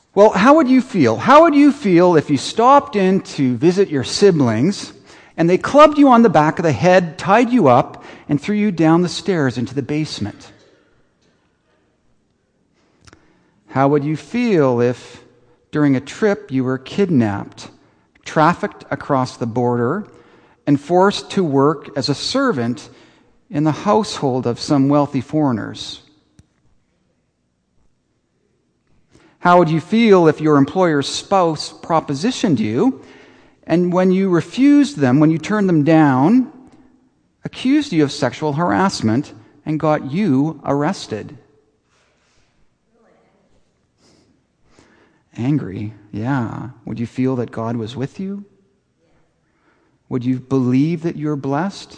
Well, how would you feel? How would you feel if you stopped in to visit your siblings and they clubbed you on the back of the head, tied you up, and threw you down the stairs into the basement? How would you feel if during a trip you were kidnapped, trafficked across the border, and forced to work as a servant in the household of some wealthy foreigners? How would you feel if your employer's spouse propositioned you, and when you refused them, when you turned them down, accused you of sexual harassment and got you arrested? Angry, yeah. Would you feel that God was with you? Would you believe that you're blessed?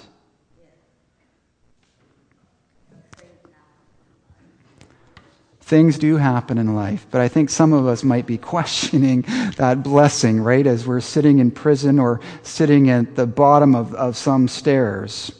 Things do happen in life, but I think some of us might be questioning that blessing, right, as we're sitting in prison or sitting at the bottom of some stairs.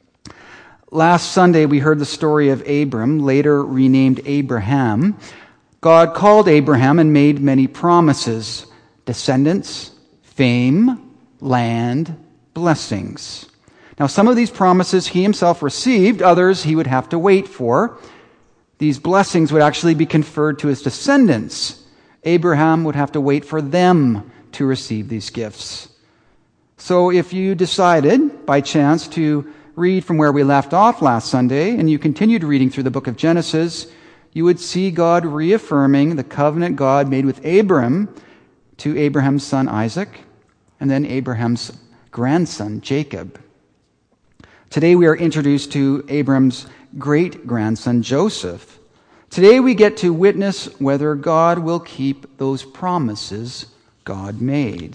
Last Sunday, we heard the story of Abram, later renamed Abraham. God called Abraham and made many promises: descendants, fame, land, blessings. Now, some of these promises he himself received, others he would have to wait for. These blessings would actually be conferred to his descendants. Abraham would have to wait for them to receive these gifts. So if you decided, by chance, to read from where we left off last Sunday, and you continued reading through the book of Genesis, you would see God reaffirming the covenant God made with Abram to Abraham's son Isaac, and then Abraham's grandson Jacob. Today we are introduced to Abram's great-grandson Joseph. Today we get to witness whether God will keep those promises God made.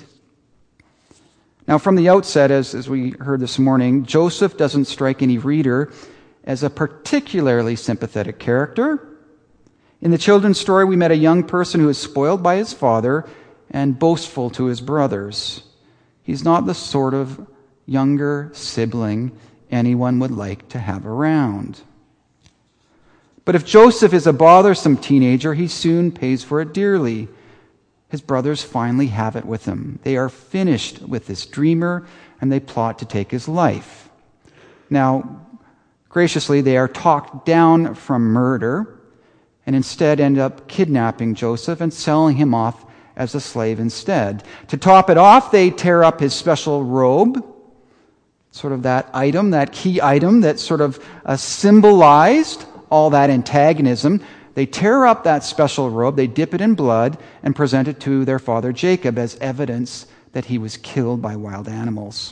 Now, from the outset, as we heard this morning, Joseph doesn't strike any reader as a particularly sympathetic character. In the children's story, we met a young person who is spoiled by his father and boastful to his brothers. He's not the sort of younger sibling anyone would like to have around. But if Joseph is a bothersome teenager, he soon pays for it dearly. His brothers finally have it with him. They are finished with this dreamer, and they plot to take his life. Now, graciously, they are talked down from murder, and instead end up kidnapping Joseph and selling him off as a slave instead. To top it off, they tear up his special robe, sort of that item, that key item that sort of symbolized all that antagonism. They tear up that special robe, they dip it in blood, and present it to their father Jacob as evidence that he was killed by wild animals.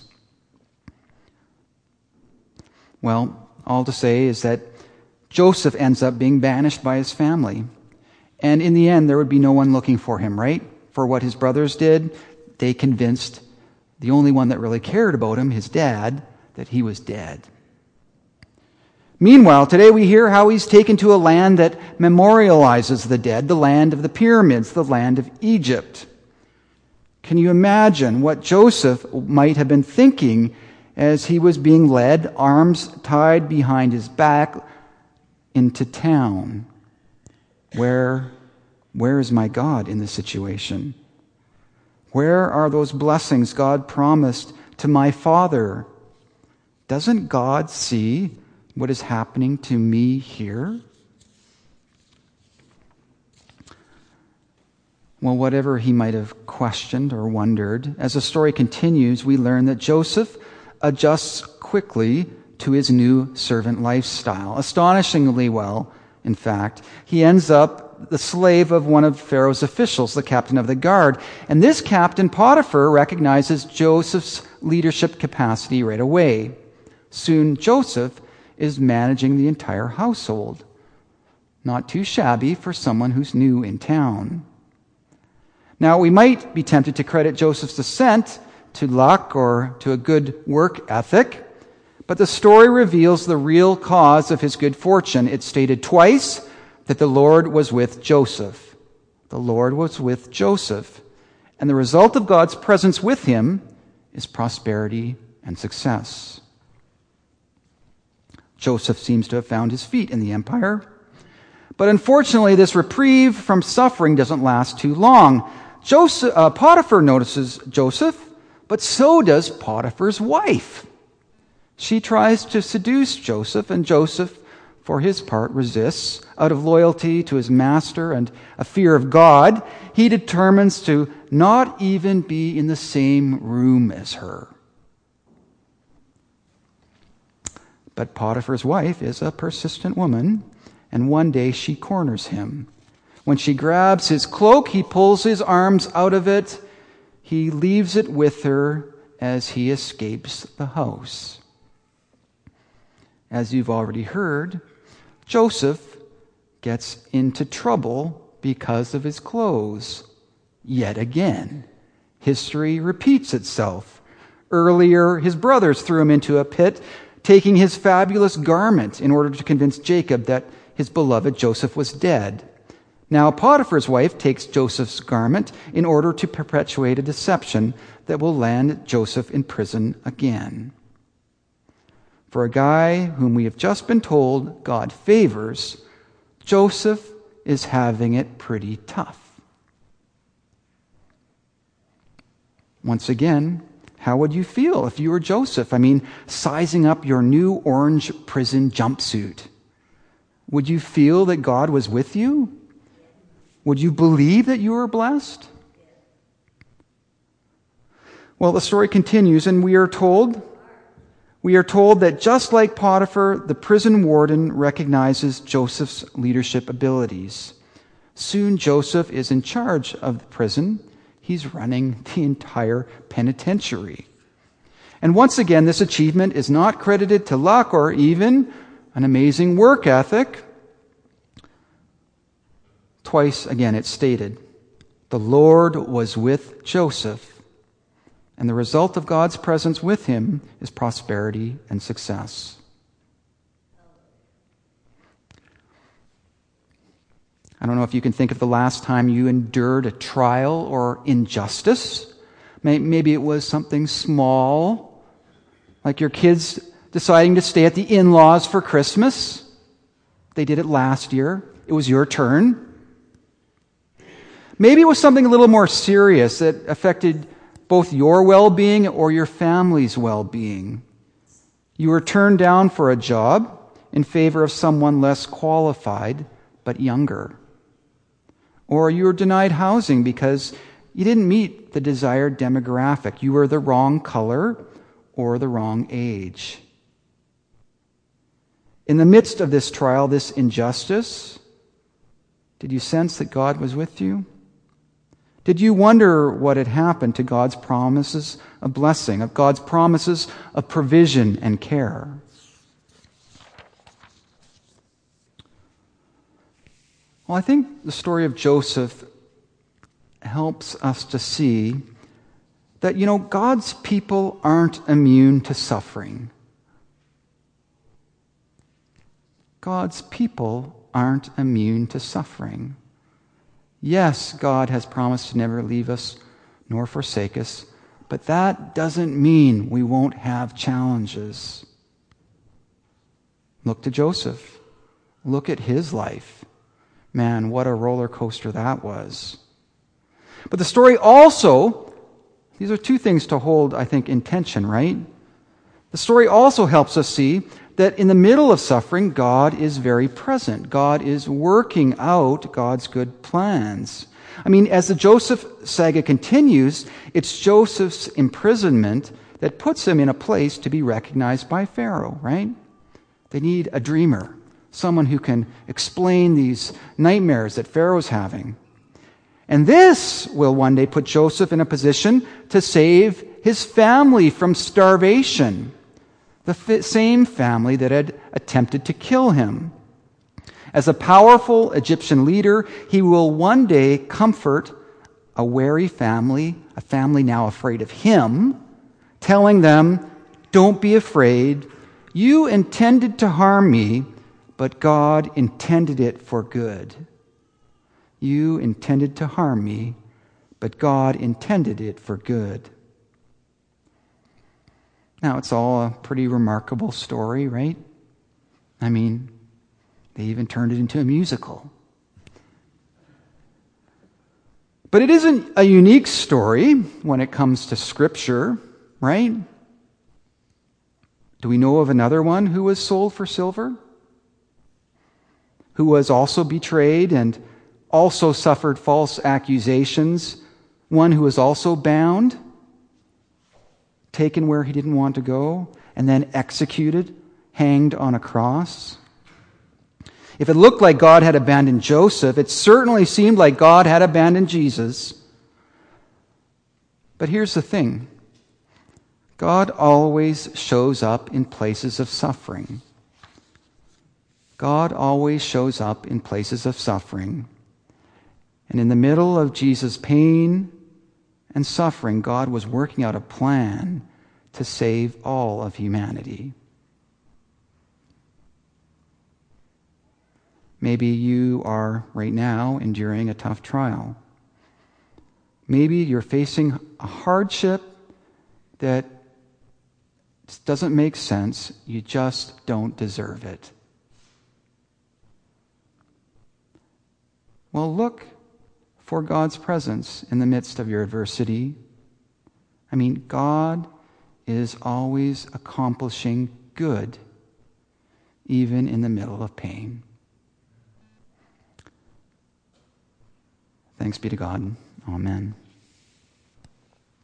Well, all to say is that Joseph ends up being banished by his family. And in the end, there would be no one looking for him, right? For what his brothers did, they convinced the only one that really cared about him, his dad, that he was dead. Meanwhile, today we hear how he's taken to a land that memorializes the dead, the land of the pyramids, the land of Egypt. Can you imagine what Joseph might have been thinking as he was being led, arms tied behind his back, into town? Where is my God in this situation? Where are those blessings God promised to my father? Doesn't God see what is happening to me here? Well, whatever he might have questioned or wondered, as the story continues, we learn that Joseph adjusts quickly to his new servant lifestyle. Astonishingly well, in fact. He ends up the slave of one of Pharaoh's officials, the captain of the guard. And this captain, Potiphar, recognizes Joseph's leadership capacity right away. Soon, Joseph is managing the entire household. Not too shabby for someone who's new in town. Now, we might be tempted to credit Joseph's descent to luck or to a good work ethic, but the story reveals the real cause of his good fortune. It's stated twice that the Lord was with Joseph. The Lord was with Joseph. And the result of God's presence with him is prosperity and success. Joseph seems to have found his feet in the empire. But unfortunately, this reprieve from suffering doesn't last too long. Potiphar notices Joseph, but so does Potiphar's wife. She tries to seduce Joseph, and Joseph, for his part, resists. Out of loyalty to his master and a fear of God, he determines to not even be in the same room as her. But Potiphar's wife is a persistent woman, and one day she corners him. When she grabs his cloak, he pulls his arms out of it. He leaves it with her as he escapes the house. As you've already heard, Joseph gets into trouble because of his clothes. Yet again, history repeats itself. Earlier, his brothers threw him into a pit, taking his fabulous garment in order to convince Jacob that his beloved Joseph was dead. Now Potiphar's wife takes Joseph's garment in order to perpetuate a deception that will land Joseph in prison again. For a guy whom we have just been told God favors, Joseph is having it pretty tough. Once again, how would you feel if you were Joseph? I mean, sizing up your new orange prison jumpsuit. Would you feel that God was with you? Would you believe that you were blessed? Well, the story continues, and we are told that just like Potiphar, the prison warden recognizes Joseph's leadership abilities. Soon Joseph is in charge of the prison. He's running the entire penitentiary. And once again, this achievement is not credited to luck or even an amazing work ethic. Twice again it's stated, the Lord was with Joseph, and the result of God's presence with him is prosperity and success. I don't know if you can think of the last time you endured a trial or injustice. Maybe it was something small, like your kids deciding to stay at the in-laws for Christmas. They did it last year. It was your turn. Maybe it was something a little more serious that affected both your well-being or your family's well-being. You were turned down for a job in favor of someone less qualified but younger. Or you were denied housing because you didn't meet the desired demographic. You were the wrong color or the wrong age. In the midst of this trial, this injustice, did you sense that God was with you? Did you wonder what had happened to God's promises of blessing, of God's promises of provision and care? Well, I think the story of Joseph helps us to see that, God's people aren't immune to suffering. God's people aren't immune to suffering. Yes, God has promised to never leave us nor forsake us, but that doesn't mean we won't have challenges. Look to Joseph. Look at his life. Man, what a roller coaster that was. But the story also, these are two things to hold, I think, in tension, right? The story also helps us see that in the middle of suffering, God is very present. God is working out God's good plans. I mean, as the Joseph saga continues, it's Joseph's imprisonment that puts him in a place to be recognized by Pharaoh, right? They need a dreamer, someone who can explain these nightmares that Pharaoh's having. And this will one day put Joseph in a position to save his family from starvation. The same family that had attempted to kill him. As a powerful Egyptian leader, he will one day comfort a wary family, a family now afraid of him, telling them, "Don't be afraid. You intended to harm me, but God intended it for good. You intended to harm me, but God intended it for good." Now, it's all a pretty remarkable story, right? I mean, They even turned it into a musical. But it isn't a unique story when it comes to Scripture, right? Do we know of another one who was sold for silver? Who was also betrayed and also suffered false accusations? One who was also bound, taken where he didn't want to go, and then executed, hanged on a cross? If it looked like God had abandoned Joseph, it certainly seemed like God had abandoned Jesus. But here's the thing. God always shows up in places of suffering. God always shows up in places of suffering. And in the middle of Jesus' pain and suffering, God was working out a plan to save all of humanity. Maybe you are right now enduring a tough trial. Maybe you're facing a hardship that doesn't make sense. You just don't deserve it. Well, look for God's presence in the midst of your adversity. I mean, God is always accomplishing good, even in the middle of pain. Thanks be to God. Amen.